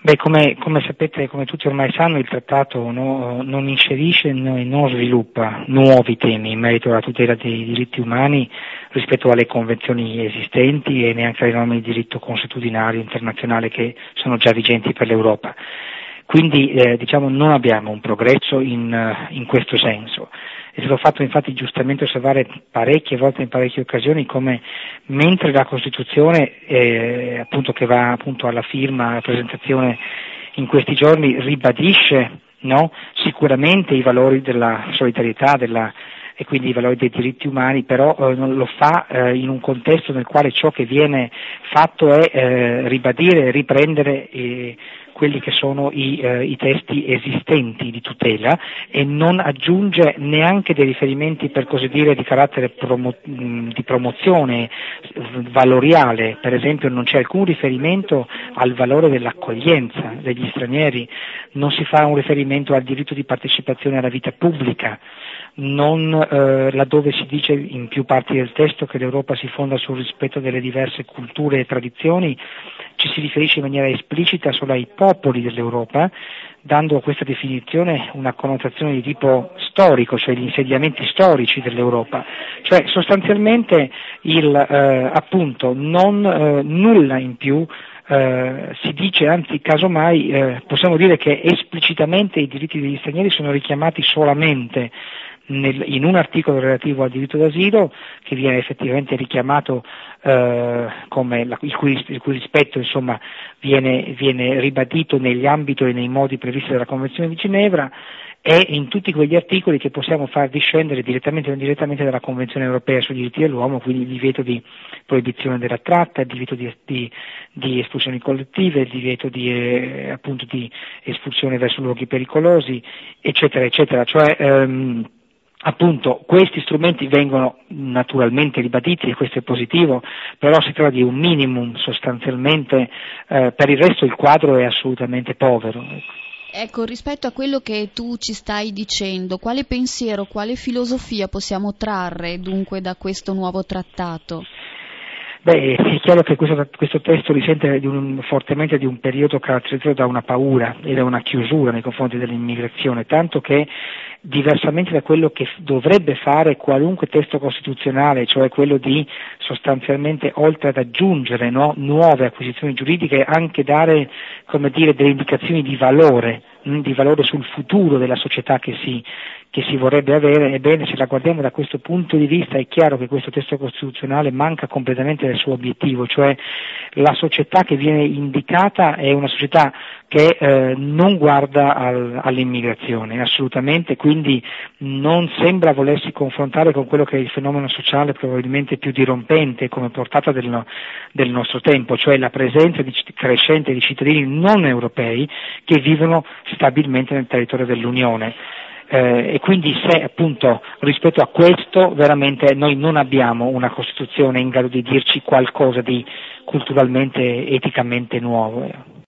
Beh, come sapete, come tutti ormai sanno, il trattato non inserisce e non sviluppa nuovi temi in merito alla tutela dei diritti umani rispetto alle convenzioni esistenti e neanche alle norme di diritto consuetudinario internazionale che sono già vigenti per l'Europa. Quindi non abbiamo un progresso in questo senso. È stato fatto infatti giustamente osservare parecchie volte in parecchie occasioni come mentre la Costituzione appunto che va appunto alla firma, alla presentazione in questi giorni ribadisce sicuramente i valori della solidarietà e quindi i valori dei diritti umani, però non lo fa in un contesto nel quale ciò che viene fatto è ribadire e riprendere quelli che sono i testi esistenti di tutela e non aggiunge neanche dei riferimenti, per così dire, di carattere di promozione valoriale. Per esempio non c'è alcun riferimento al valore dell'accoglienza degli stranieri, non si fa un riferimento al diritto di partecipazione alla vita pubblica, laddove si dice in più parti del testo che l'Europa si fonda sul rispetto delle diverse culture e tradizioni, ci si riferisce in maniera esplicita solo ai popoli dell'Europa, dando a questa definizione una connotazione di tipo storico, cioè gli insediamenti storici dell'Europa. Cioè sostanzialmente nulla in più si dice, anzi casomai possiamo dire che esplicitamente i diritti degli stranieri sono richiamati solamente in un articolo relativo al diritto d'asilo che viene effettivamente richiamato il cui rispetto viene ribadito negli ambiti e nei modi previsti dalla Convenzione di Ginevra e in tutti quegli articoli che possiamo far discendere direttamente o indirettamente dalla Convenzione europea sui diritti dell'uomo, quindi il divieto di proibizione della tratta, il divieto di espulsioni collettive, il divieto di espulsione verso luoghi pericolosi, eccetera, eccetera. Appunto questi strumenti vengono naturalmente ribaditi e questo è positivo, però si tratta di un minimum sostanzialmente, per il resto il quadro è assolutamente povero. Ecco, rispetto a quello che tu ci stai dicendo, quale pensiero, quale filosofia possiamo trarre dunque da questo nuovo trattato? Beh, è chiaro che questo testo risente fortemente di un periodo caratterizzato da una paura e da una chiusura nei confronti dell'immigrazione, tanto che diversamente da quello che dovrebbe fare qualunque testo costituzionale, cioè quello di sostanzialmente oltre ad aggiungere nuove acquisizioni giuridiche anche dare delle indicazioni di valore sul futuro della società che si vorrebbe avere. Ebbene, se la guardiamo da questo punto di vista è chiaro che questo testo costituzionale manca completamente del suo obiettivo, cioè la società che viene indicata è una società che non guarda all'immigrazione assolutamente, quindi non sembra volersi confrontare con quello che è il fenomeno sociale probabilmente più dirompente come portata del nostro tempo, cioè la presenza crescente di cittadini non europei che vivono stabilmente nel territorio dell'Unione. E quindi se appunto rispetto a questo veramente noi non abbiamo una Costituzione in grado di dirci qualcosa di culturalmente, eticamente nuovo.